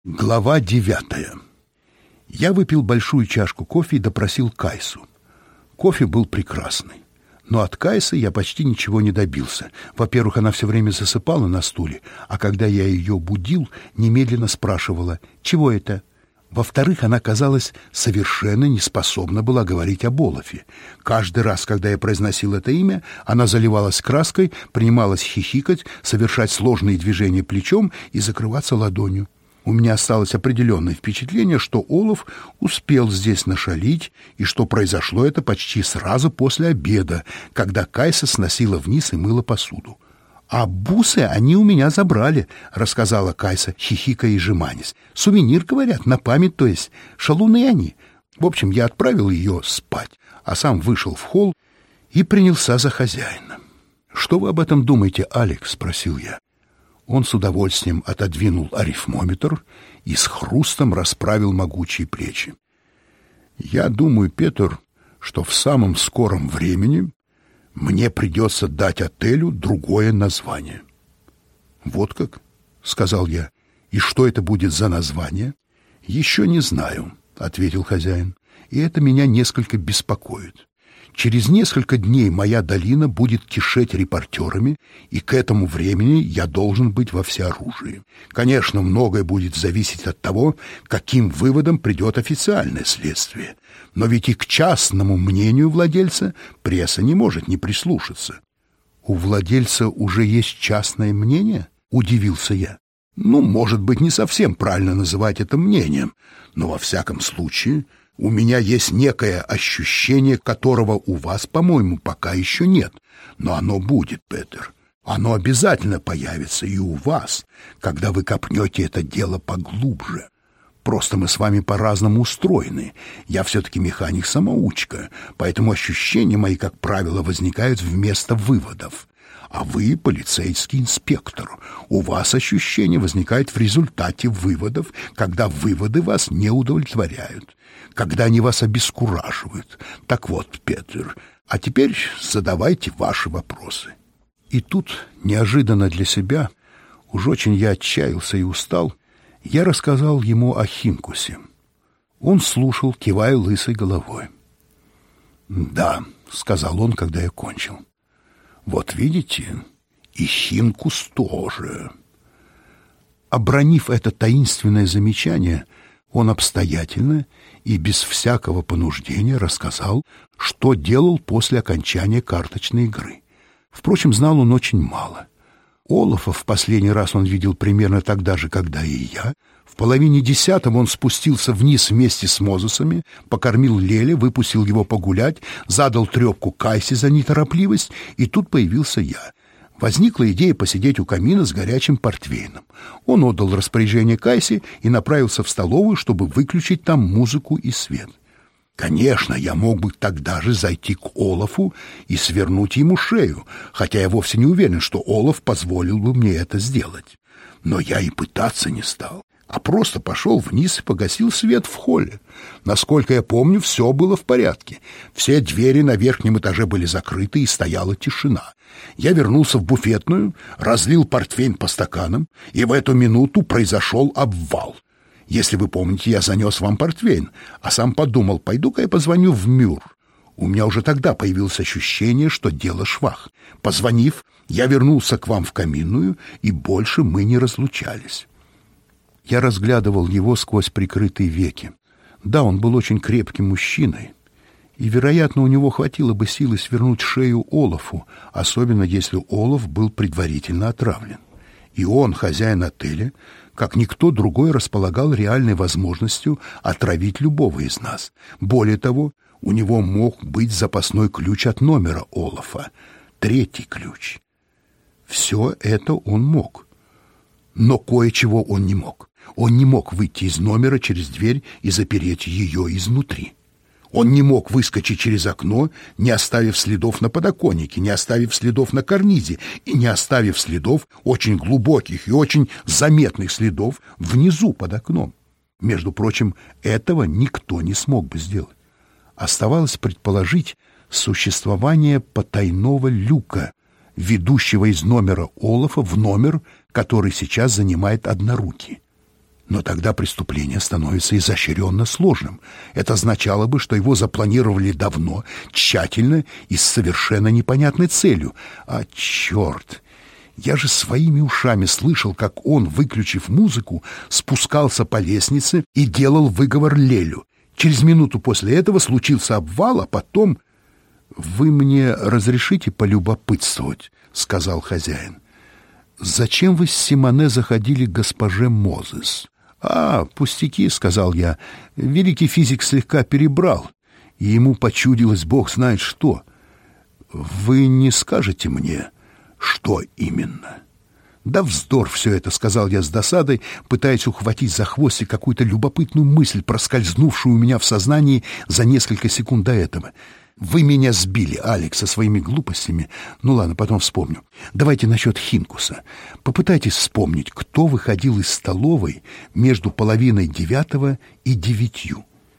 Глава 9. Я выпил большую чашку кофе и допросил Кайсу. Кофе был прекрасный. Но от Кайсы я почти ничего не добился. Во-первых, она все время засыпала на стуле, а когда я ее будил, немедленно спрашивала: «Чего это?». Во-вторых, она, казалось, совершенно не способна была говорить об Олафе. Каждый раз, когда я произносил это имя, она заливалась краской, принималась хихикать, совершать сложные движения плечом и закрываться ладонью. У меня осталось определенное впечатление, что Олаф успел здесь нашалить, и что произошло это почти сразу после обеда, когда Кайса сносила вниз и мыла посуду. «А бусы они у меня забрали», — рассказала Кайса, хихикая и жеманясь. «Сувенир, говорят, на память, то есть. Шалуны они». В общем, я отправил ее спать, а сам вышел в холл и принялся за хозяина. «Что вы об этом думаете, Алекс?» — спросил я. Он с удовольствием отодвинул арифмометр и с хрустом расправил могучие плечи. «Я думаю, Петр, что в самом скором времени мне придется дать отелю другое название». «Вот как?» — сказал я. «И что это будет за название?» «Еще не знаю», — ответил хозяин, — «и это меня несколько беспокоит. Через несколько дней моя долина будет кишеть репортерами, и к этому времени я должен быть во всеоружии. Конечно, многое будет зависеть от того, каким выводом придет официальное следствие. Но ведь и к частному мнению владельца пресса не может не прислушаться». «У владельца уже есть частное мнение?» — удивился я. «Ну, может быть, не совсем правильно называть это мнением, но во всяком случае у меня есть некое ощущение, которого у вас, по-моему, пока еще нет. Но оно будет, Петер. Оно обязательно появится и у вас, когда вы копнете это дело поглубже. Просто мы с вами по-разному устроены. Я все-таки механик-самоучка, поэтому ощущения мои, как правило, возникают вместо выводов. А вы полицейский инспектор. У вас ощущения возникают в результате выводов, когда выводы вас не удовлетворяют, когда они вас обескураживают. Так вот, Петр, а теперь задавайте ваши вопросы». И тут, неожиданно для себя, уж очень я отчаялся и устал, я рассказал ему о Хинкусе. Он слушал, кивая лысой головой. «Да», — сказал он, когда я кончил. «Вот видите, и Хинкус тоже». Обронив это таинственное замечание, он обстоятельно и без всякого понуждения рассказал, что делал после окончания карточной игры. Впрочем, знал он очень мало. Олафа в последний раз он видел примерно тогда же, когда и я. В 9:30 он спустился вниз вместе с Мозесами, покормил Леля, выпустил его погулять, задал трепку Кайсе за неторопливость, и тут появился я. Возникла идея посидеть у камина с горячим портвейном. Он отдал распоряжение Кайсе и направился в столовую, чтобы выключить там музыку и свет. Конечно, я мог бы тогда же зайти к Олафу и свернуть ему шею, хотя я вовсе не уверен, что Олаф позволил бы мне это сделать. Но я и пытаться не стал, а просто пошел вниз и погасил свет в холле. Насколько я помню, все было в порядке. Все двери на верхнем этаже были закрыты, и стояла тишина. Я вернулся в буфетную, разлил портвейн по стаканам, и в эту минуту произошел обвал. Если вы помните, я занес вам портвейн, а сам подумал, пойду-ка я позвоню в Мюр. У меня уже тогда появилось ощущение, что дело швах. Позвонив, я вернулся к вам в каминную, и больше мы не разлучались. Я разглядывал его сквозь прикрытые веки. Да, он был очень крепким мужчиной, и, вероятно, у него хватило бы силы свернуть шею Олафу, особенно если Олаф был предварительно отравлен. И он, хозяин отеля, как никто другой, располагал реальной возможностью отравить любого из нас. Более того, у него мог быть запасной ключ от номера Олафа, 3-й ключ. Все это он мог. Но кое-чего он не мог. Он не мог выйти из номера через дверь и запереть ее изнутри. Он не мог выскочить через окно, не оставив следов на подоконнике, не оставив следов на карнизе и не оставив следов, очень глубоких и очень заметных следов, внизу под окном. Между прочим, этого никто не смог бы сделать. Оставалось предположить существование потайного люка, ведущего из номера Олафа в номер, который сейчас занимает однорукий. Но тогда преступление становится изощренно сложным. Это означало бы, что его запланировали давно, тщательно и с совершенно непонятной целью. А черт! Я же своими ушами слышал, как он, выключив музыку, спускался по лестнице и делал выговор Лелю. Через минуту после этого случился обвал, а потом... «Вы мне разрешите полюбопытствовать?» — сказал хозяин. «Зачем вы с Симоне заходили к госпоже Мозес?» «А, пустяки», — сказал я. «Великий физик слегка перебрал, и ему почудилось бог знает что. Вы не скажете мне, что именно?» «Да вздор все это», — сказал я с досадой, пытаясь ухватить за хвостик какую-то любопытную мысль, проскользнувшую у меня в сознании за несколько секунд до этого. «Вы меня сбили, Алекс, со своими глупостями. Ну ладно, потом вспомню. Давайте насчет Хинкуса. Попытайтесь вспомнить, кто выходил из столовой между 8:30 и 9.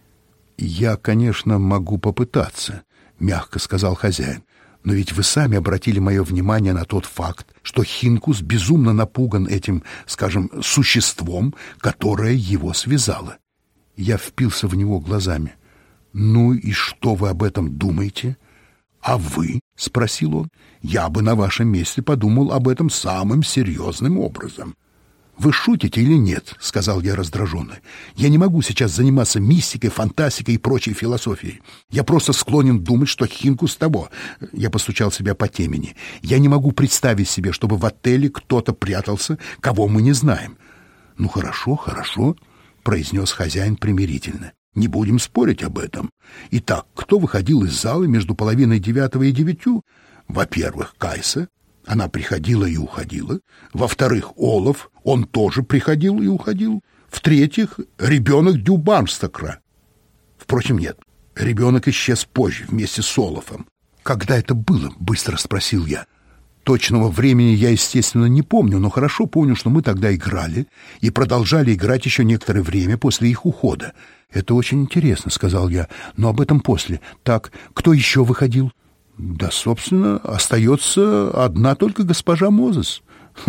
«Я, конечно, могу попытаться», — мягко сказал хозяин. «Но ведь вы сами обратили мое внимание на тот факт, что Хинкус безумно напуган этим, скажем, существом, которое его связало». Я впился в него глазами. «Ну и что вы об этом думаете?» «А вы?» — спросил он. «Я бы на вашем месте подумал об этом самым серьезным образом». «Вы шутите или нет?» — сказал я раздраженно. «Я не могу сейчас заниматься мистикой, фантастикой и прочей философией. Я просто склонен думать, что Хинкус того». Я постучал себя по темени. «Я не могу представить себе, чтобы в отеле кто-то прятался, кого мы не знаем». «Ну хорошо, хорошо», — произнес хозяин примирительно. «Не будем спорить об этом. Итак, кто выходил из зала между 8:30 и 9? Во-первых, Кайса. Она приходила и уходила. Во-вторых, Олаф. Он тоже приходил и уходил. В-третьих, ребенок Дюбармстокра. Впрочем, нет. Ребенок исчез позже, вместе с Олафом». «Когда это было?» — быстро спросил я. Точного времени я, естественно, не помню, но хорошо помню, что мы тогда играли и продолжали играть еще некоторое время после их ухода. «Это очень интересно», — сказал я, — «но об этом после. Так, кто еще выходил?» «Да, собственно, остается одна только госпожа Мозес».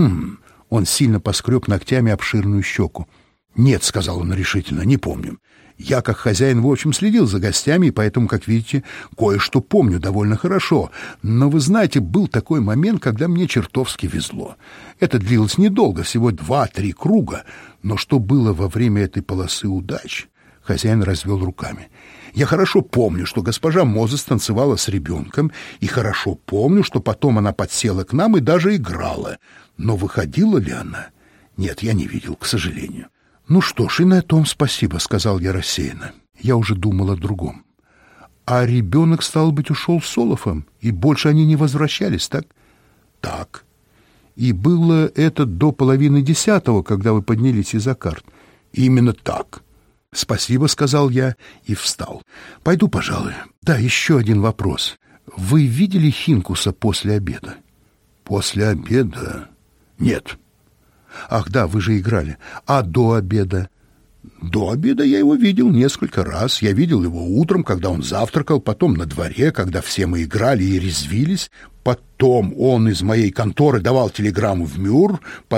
Он сильно поскреб ногтями обширную щеку. «Нет», — сказал он решительно, — «не помню. Я, как хозяин, в общем, следил за гостями, и поэтому, как видите, кое-что помню довольно хорошо. Но, вы знаете, был такой момент, когда мне чертовски везло. Это длилось недолго, всего 2-3 круга. Но что было во время этой полосы удач?» Хозяин развел руками. «Я хорошо помню, что госпожа Мозес танцевала с ребенком, и хорошо помню, что потом она подсела к нам и даже играла. Но выходила ли она? Нет, я не видел, к сожалению». «Ну что ж, и на том спасибо», — сказал я рассеянно. Я уже думал о другом. «А ребенок, стало быть, ушел с Олафом, и больше они не возвращались, так?» «Так». «И было это до 9:30, когда вы поднялись из-за карт?» «Именно так». «Спасибо», — сказал я и встал. «Пойду, пожалуй. Да, еще один вопрос. Вы видели Хинкуса после обеда?» «После обеда? Нет». «Ах, да, вы же играли. А до обеда?» «До обеда я его видел несколько раз. Я видел его утром, когда он завтракал, потом на дворе, когда все мы играли и резвились. Потом он из моей конторы давал телеграмму в Мюр.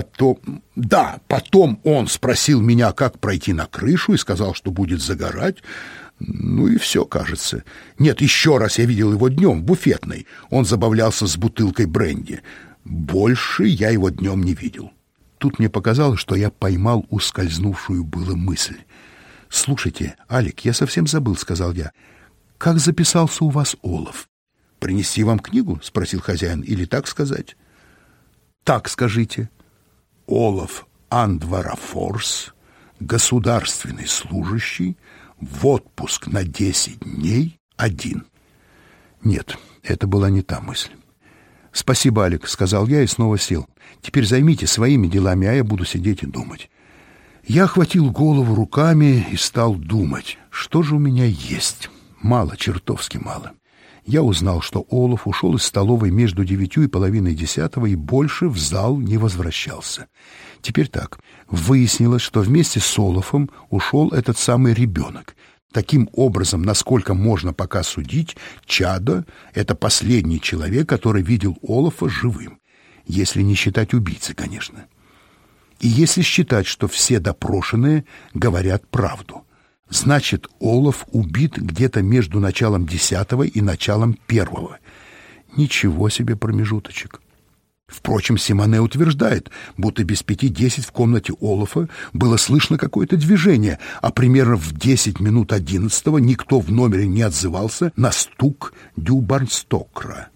Потом он спросил меня, как пройти на крышу, и сказал, что будет загорать. Ну и все, кажется. Нет, еще раз я видел его днем в буфетной. Он забавлялся с бутылкой бренди. Больше я его днем не видел». Тут мне показалось, что я поймал ускользнувшую было мысль. «Слушайте, Алик, я совсем забыл», — сказал я. «Как записался у вас Олаф?» «Принести вам книгу?» — спросил хозяин. «Или так сказать?» «Так скажите». «Олаф Андварафорс, государственный служащий, в отпуск на 10 дней, один». Нет, это была не та мысль. «Спасибо, Алик», — сказал я и снова сел. «Теперь займитесь своими делами, а я буду сидеть и думать». Я охватил голову руками и стал думать, что же у меня есть. Мало, чертовски мало. Я узнал, что Олаф ушел из столовой между 9 и 9:30 и больше в зал не возвращался. Теперь так. Выяснилось, что вместе с Олафом ушел этот самый ребенок. Таким образом, насколько можно пока судить, Чадо — это последний человек, который видел Олафа живым. Если не считать убийцы, конечно. И если считать, что все допрошенные говорят правду, значит, Олаф убит где-то между началом 10-го и началом 1-го. Ничего себе промежуточек. Впрочем, Симоне утверждает, будто без 5:10 в комнате Олафа было слышно какое-то движение, а примерно в 10 минут 11-го никто в номере не отзывался на стук дюбарнстокера.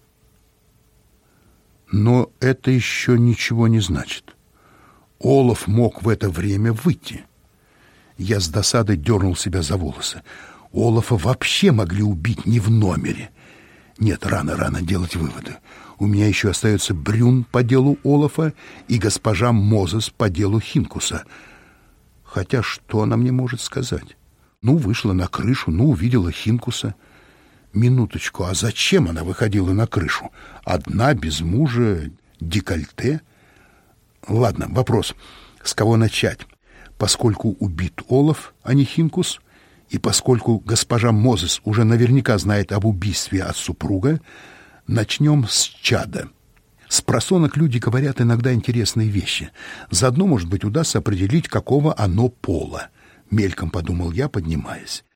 Но это еще ничего не значит. Олаф мог в это время выйти. Я с досадой дернул себя за волосы. Олафа вообще могли убить не в номере. Нет, рано делать выводы. У меня еще остается Брюн по делу Олафа и госпожа Мозес по делу Хинкуса. Хотя что она мне может сказать? Вышла на крышу, увидела Хинкуса. Минуточку, а зачем она выходила на крышу? Одна, без мужа, декольте? Ладно, вопрос, с кого начать? Поскольку убит Олаф, а не Хинкус, и поскольку госпожа Мозес уже наверняка знает об убийстве от супруга, начнем с чада. Спросонок люди говорят иногда интересные вещи. Заодно, может быть, удастся определить, какого оно пола. Мельком подумал я, поднимаясь.